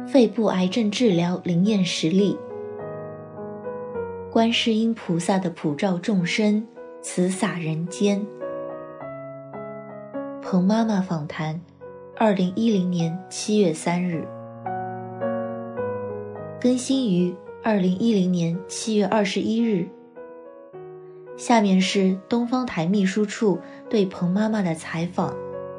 肺部癌症治疗灵验实例。观世音菩萨的普照众生，慈洒人间。彭妈妈访谈，2010年7月3日，更新于2010年7月21日。下面是东方台秘书处对彭妈妈的采访。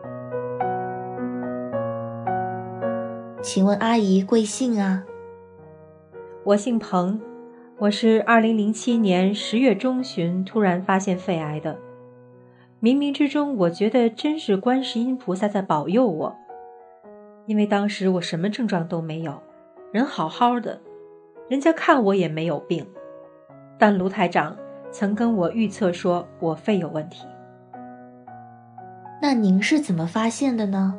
请问阿姨贵姓啊？ 我姓彭，我是2007年10月中旬突然发现肺癌的。冥冥之中，我觉得真是观世音菩萨在保佑我，因为当时我什么症状都没有，人好好的，人家看我也没有病，但卢台长曾跟我预测说我肺有问题。 那您是怎么发现的呢？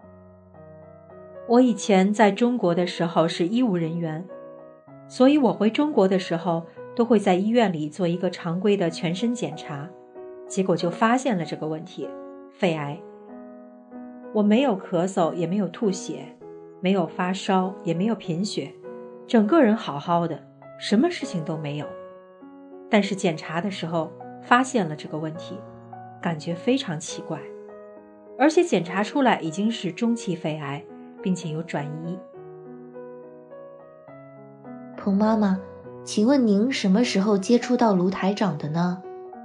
我以前在中国的时候是医务人员，所以我回中国的时候都会在医院里做一个常规的全身检查，结果就发现了这个问题，肺癌。我没有咳嗽，也没有吐血，没有发烧，也没有贫血，整个人好好的，什么事情都没有。但是检查的时候发现了这个问题，感觉非常奇怪，而且检查出来已经是中期肺癌，并且有转移。 彭妈妈，请问您什么时候接触到卢台长的呢？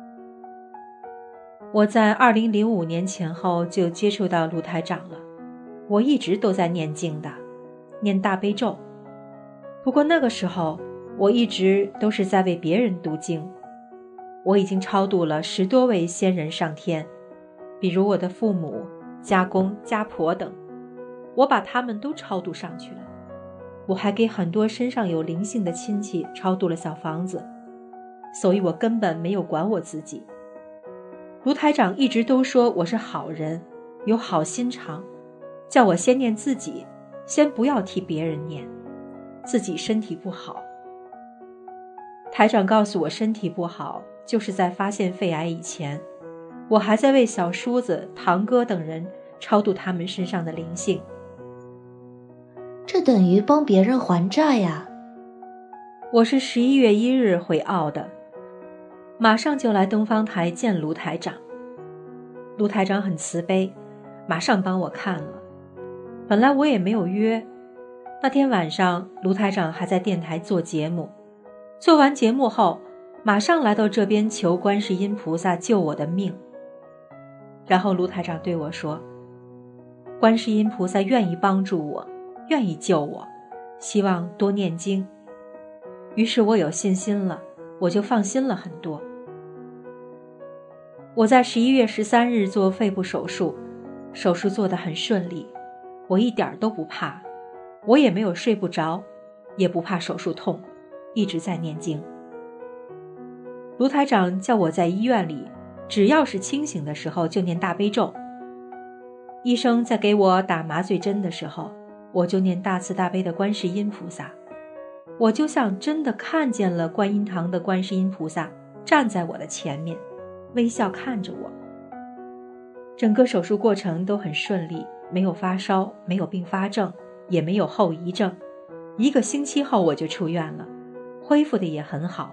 我在2005年前后就接触到卢台长了，我一直都在念经的，念大悲咒。不过那个时候我一直都是在为别人读经，我已经超度了10多位仙人上天，比如我的父母、家公、家婆等，我把他们都超度上去了。我还给很多身上有灵性的亲戚超度了小房子，所以我根本没有管我自己。卢台长一直都说我是好人，有好心肠，叫我先念自己，先不要替别人念，自己身体不好。台长告诉我身体不好，就是在发现肺癌以前，我还在为小叔子、堂哥等人超度他们身上的灵性。 这等于帮别人还债呀。 我是11月1日回澳的，马上就来东方台见卢台长。卢台长很慈悲，马上帮我看了。本来我也没有约，那天晚上卢台长还在电台做节目，做完节目后马上来到这边求观世音菩萨救我的命。然后卢台长对我说，观世音菩萨愿意帮助我，愿意救我，希望多念经。于是我有信心了，我就放心了很多。我在11月13日做肺部手术，手术做得很顺利，我一点都不怕，我也没有睡不着，也不怕手术痛，一直在念经。卢台长叫我在医院里，只要是清醒的时候就念大悲咒。医生在给我打麻醉针的时候，我就念大慈大悲的观世音菩萨，我就像真的看见了观音堂的观世音菩萨站在我的前面，微笑看着我。整个手术过程都很顺利，没有发烧，没有并发症，也没有后遗症。1个星期后我就出院了，恢复的也很好。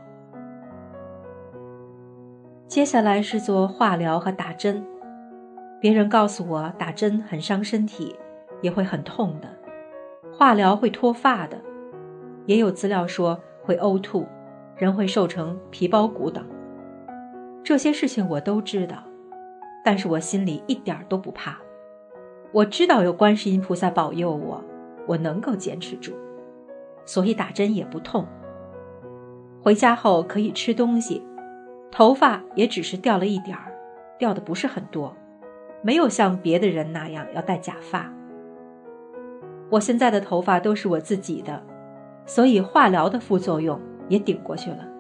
接下来是做化疗和打针，别人告诉我打针很伤身体，也会很痛的，化疗会脱发的，也有资料说会呕吐，人会瘦成皮包骨等。这些事情我都知道，但是我心里一点都不怕。我知道有观世音菩萨保佑我，我能够坚持住，所以打针也不痛。回家后可以吃东西，头发也只是掉了一点儿，掉的不是很多，没有像别的人那样要戴假发。我现在的头发都是我自己的，所以化疗的副作用也顶过去了。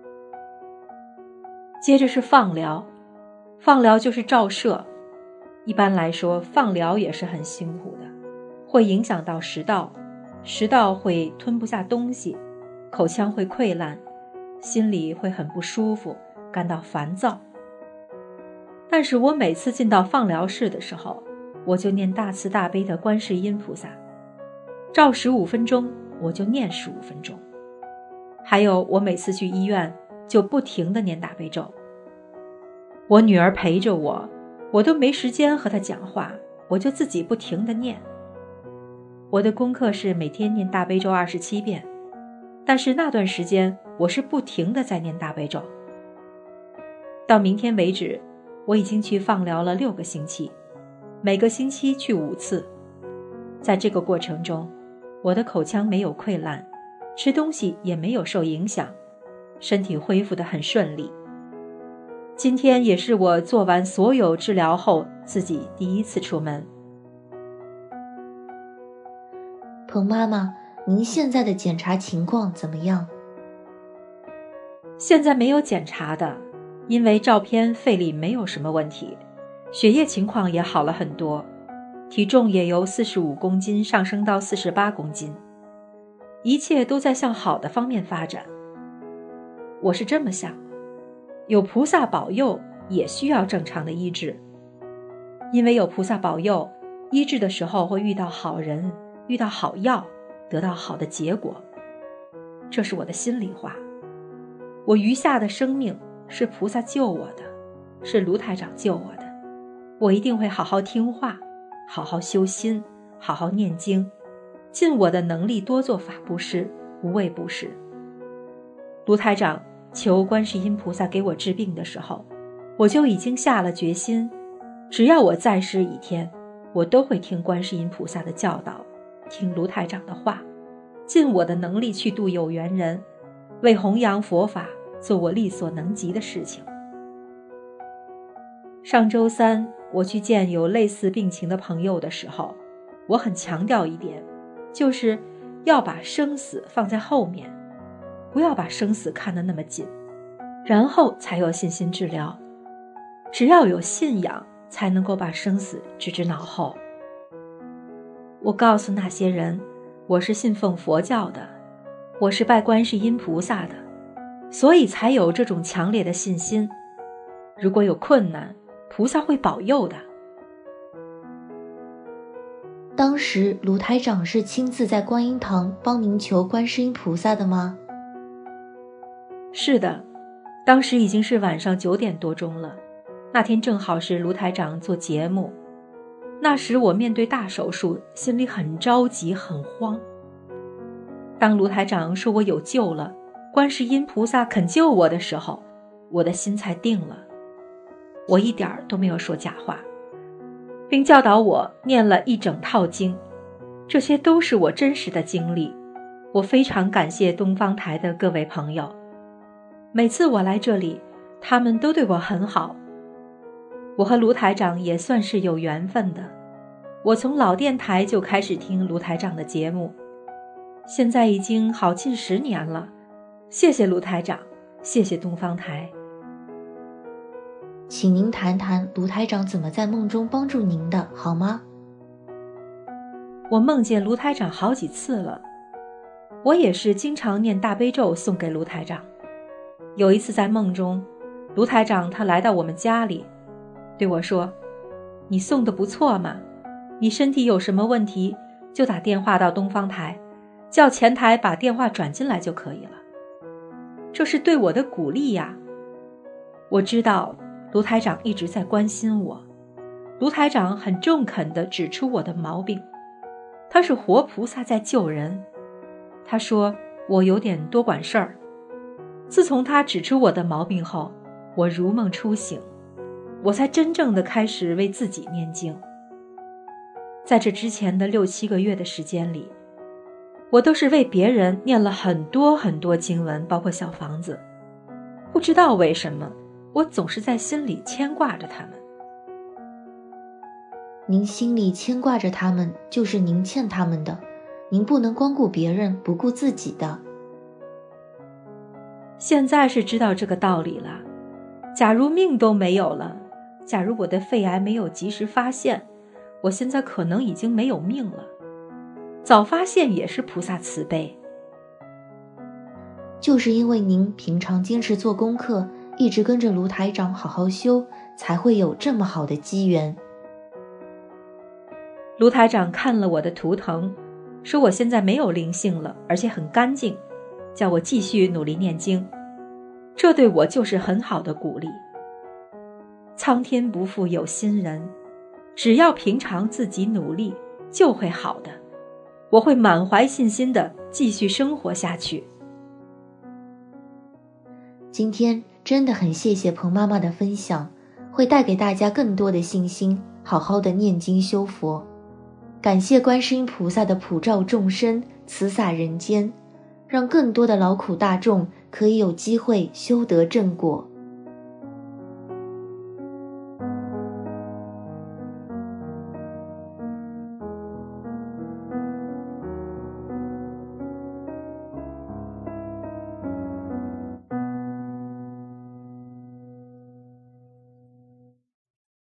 接着是放疗，放疗就是照射。一般来说，放疗也是很辛苦的，会影响到食道，食道会吞不下东西，口腔会溃烂，心里会很不舒服，感到烦躁。但是我每次进到放疗室的时候，我就念大慈大悲的观世音菩萨， 照15分钟我就念15分钟。还有我每次去医院就不停地念大悲咒。我女儿陪着我，我都没时间和她讲话，我就自己不停地念。我的功课是每天念大悲咒27遍，但是那段时间我是不停地在念大悲咒。到明天为止，我已经去放疗了6个星期，每个星期去5次。在这个过程中，我的口腔没有溃烂，吃东西也没有受影响，身体恢复得很顺利。今天也是我做完所有治疗后自己第一次出门。 彭妈妈，您现在的检查情况怎么样？ 现在没有检查的，因为照片肺里没有什么问题，血液情况也好了很多，体重也由45公斤上升到48公斤，一切都在向好的方面发展。我是这么想，有菩萨保佑也需要正常的医治，因为有菩萨保佑，医治的时候会遇到好人，遇到好药，得到好的结果。这是我的心里话。我余下的生命是菩萨救我的，是卢台长救我的，我一定会好好听话，好好修心，好好念经，尽我的能力多做法布施，无畏布施。卢台长求观世音菩萨给我治病的时候，我就已经下了决心，只要我在世一天，我都会听观世音菩萨的教导，听卢台长的话，尽我的能力去度有缘人，为弘扬佛法做我力所能及的事情。上周3我去见有类似病情的朋友的时候，我很强调一点，就是要把生死放在后面，不要把生死看得那么紧，然后才有信心治疗。只要有信仰，才能够把生死置之脑后。我告诉那些人，我是信奉佛教的，我是拜观世音菩萨的，所以才有这种强烈的信心。如果有困难，菩萨会保佑的。 当时卢台长是亲自在观音堂帮您求观世音菩萨的吗？ 是的，当时已经是晚上9点多钟了，那天正好是卢台长做节目。那时我面对大手术，心里很着急很慌。当卢台长说我有救了，观世音菩萨肯救我的时候，我的心才定了。我一点都没有说假话，并教导我念了一整套经，这些都是我真实的经历。我非常感谢东方台的各位朋友，每次我来这里，他们都对我很好。我和卢台长也算是有缘分的，我从老电台就开始听卢台长的节目，现在已经好近10年了。谢谢卢台长，谢谢东方台。 请您谈谈卢台长怎么在梦中帮助您的，好吗？ 我梦见卢台长好几次了，我也是经常念大悲咒送给卢台长。有一次在梦中，卢台长他来到我们家里，对我说，你送的不错嘛，你身体有什么问题就打电话到东方台，叫前台把电话转进来就可以了。这是对我的鼓励呀。我知道卢台长一直在关心我，卢台长很中肯地指出我的毛病，他是活菩萨在救人。他说我有点多管事儿。自从他指出我的毛病后，我如梦初醒，我才真正地开始为自己念经。在这之前的6、7个月的时间里，我都是为别人念了很多很多经文，包括小房子。不知道为什么，我总是在心里牵挂着他们。 您心里牵挂着他们，就是您欠他们的，您不能光顾别人，不顾自己的。 现在是知道这个道理了。假如命都没有了，假如我的肺癌没有及时发现，我现在可能已经没有命了。早发现也是菩萨慈悲。 就是因为您平常坚持做功课，一直跟着卢台长好好修，才会有这么好的机缘。 卢台长看了我的图腾， 说我现在没有灵性了，而且很干净，叫我继续努力念经，这对我就是很好的鼓励。苍天不负有心人，只要平常自己努力，就会好的。我会满怀信心地继续生活下去。 今天真的很谢谢彭妈妈的分享，会带给大家更多的信心，好好的念经修佛。感谢观世音菩萨的普照众生，慈洒人间，让更多的劳苦大众可以有机会修得正果。